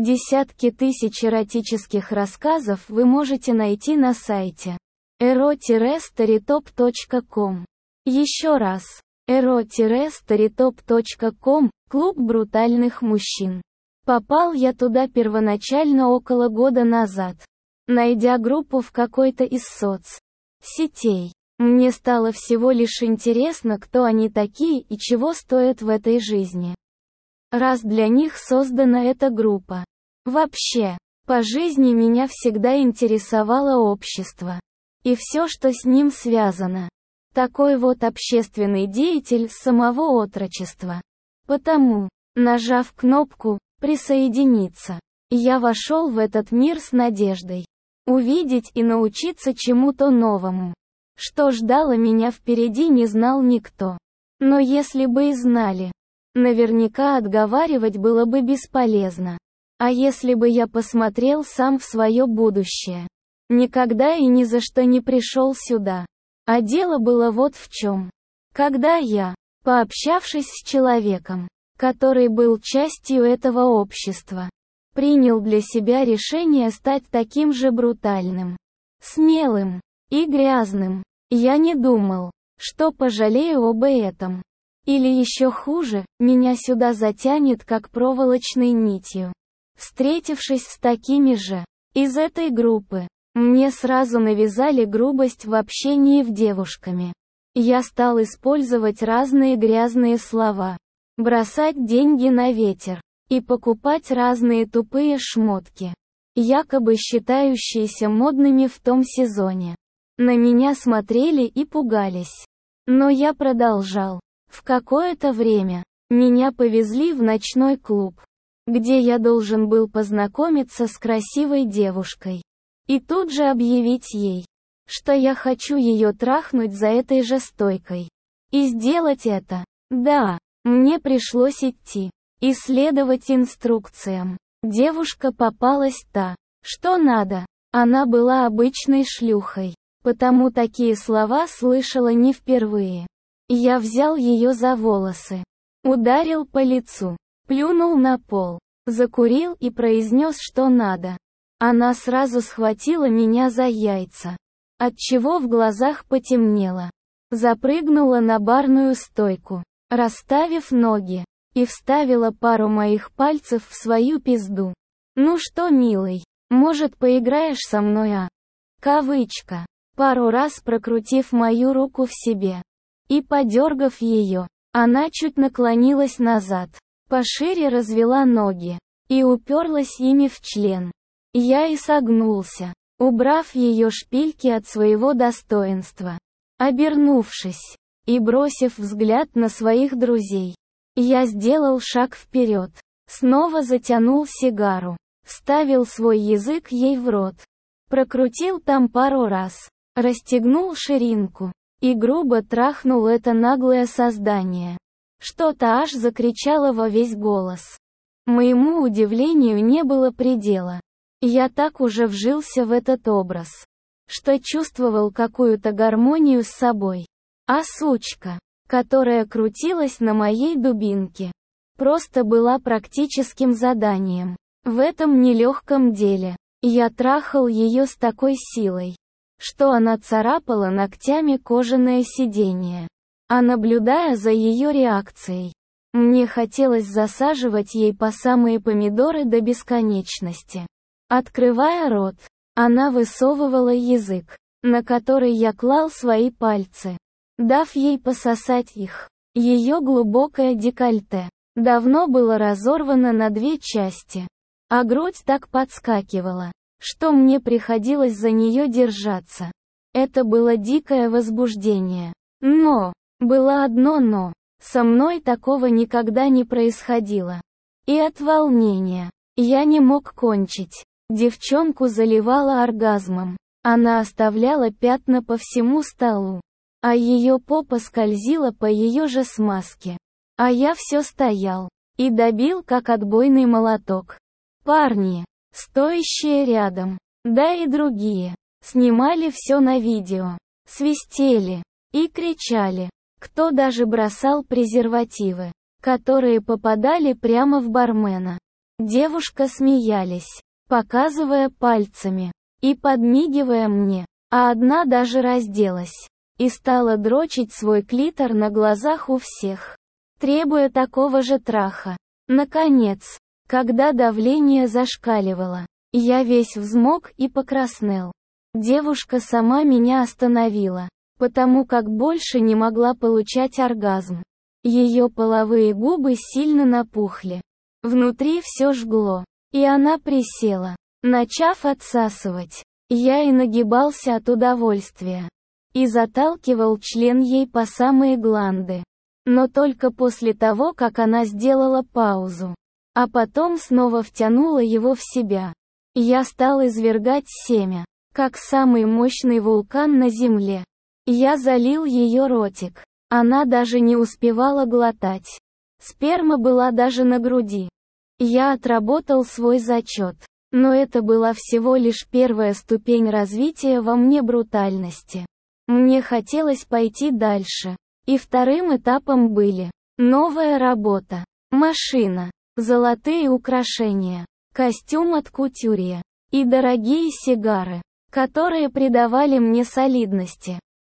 Десятки тысяч эротических рассказов вы можете найти на сайте ero-storytop.com. Еще раз. ero-storytop.com, клуб брутальных мужчин. Попал я туда первоначально около года назад, найдя группу в какой-то из соцсетей. Мне стало всего лишь интересно, кто они такие и чего стоят в этой жизни, раз для них создана эта группа. Вообще, по жизни меня всегда интересовало общество и все, что с ним связано. Такой вот общественный деятель с самого отрочества. Потому, нажав кнопку «Присоединиться», я вошел в этот мир с надеждой увидеть и научиться чему-то новому. Что ждало меня впереди, не знал никто. Но если бы и знали, наверняка отговаривать было бы бесполезно. А если бы я посмотрел сам в свое будущее? Никогда и ни за что не пришел сюда. А дело было вот в чем. Когда я, пообщавшись с человеком, который был частью этого общества, принял для себя решение стать таким же брутальным, смелым и грязным, я не думал, что пожалею об этом. Или еще хуже, меня сюда затянет как проволочной нитью. Встретившись с такими же из этой группы, мне сразу навязали грубость в общении с девушками. Я стал использовать разные грязные слова, бросать деньги на ветер и покупать разные тупые шмотки, якобы считающиеся модными в том сезоне. На меня смотрели и пугались. Но я продолжал. В какое-то время меня повезли в ночной клуб, где я должен был познакомиться с красивой девушкой. И тут же объявить ей, что я хочу ее трахнуть за этой же стойкой. И сделать это, да, мне пришлось идти и следовать инструкциям. Девушка попалась та, что надо. Она была обычной шлюхой, потому такие слова слышала не впервые. Я взял ее за волосы, ударил по лицу, плюнул на пол, закурил и произнес, что надо. Она сразу схватила меня за яйца, отчего в глазах потемнело. Запрыгнула на барную стойку, расставив ноги, и вставила пару моих пальцев в свою пизду. «Ну что, милый, может, поиграешь со мной, а?» Кавычка. Пару раз прокрутив мою руку в себе и подергав ее, она чуть наклонилась назад, пошире развела ноги и уперлась ими в член. Я и согнулся, убрав ее шпильки от своего достоинства. Обернувшись и бросив взгляд на своих друзей, я сделал шаг вперед, снова затянул сигару, вставил свой язык ей в рот, прокрутил там пару раз, расстегнул ширинку и грубо трахнул это наглое создание. Что-то аж закричало во весь голос. Моему удивлению не было предела. Я так уже вжился в этот образ, что чувствовал какую-то гармонию с собой. А сучка, которая крутилась на моей дубинке, просто была практическим заданием. В этом нелегком деле. Я трахал ее с такой силой, что она царапала ногтями кожаное сиденье. А наблюдая за ее реакцией, мне хотелось засаживать ей по самые помидоры до бесконечности. Открывая рот, она высовывала язык, на который я клал свои пальцы, дав ей пососать их. Ее глубокое декольте давно было разорвано на две части, а грудь так подскакивала, что мне приходилось за нее держаться. Это было дикое возбуждение. Но, было одно но. Со мной такого никогда не происходило. И от волнения я не мог кончить. Девчонку заливала оргазмом. Она оставляла пятна по всему столу, а ее попа скользила по ее же смазке. А я все стоял и добил как отбойный молоток. Парни, стоящие рядом, да и другие, снимали все на видео, свистели и кричали. Кто даже бросал презервативы, которые попадали прямо в бармена. Девушка смеялись, показывая пальцами и подмигивая мне, а одна даже разделась и стала дрочить свой клитор на глазах у всех, требуя такого же траха. Наконец, когда давление зашкаливало, я весь взмок и покраснел. Девушка сама меня остановила, потому как больше не могла получать оргазм. Ее половые губы сильно напухли. Внутри все жгло. И она присела, начав отсасывать. Я и нагибался от удовольствия. И заталкивал член ей по самые гланды. Но только после того, как она сделала паузу. А потом снова втянула его в себя. Я стал извергать семя, как самый мощный вулкан на земле. Я залил ее ротик. Она даже не успевала глотать. Сперма была даже на груди. Я отработал свой зачет. Но это была всего лишь первая ступень развития во мне брутальности. Мне хотелось пойти дальше. И вторым этапом были новая работа, машина, золотые украшения, костюм от кутюрье и дорогие сигары, которые придавали мне солидности.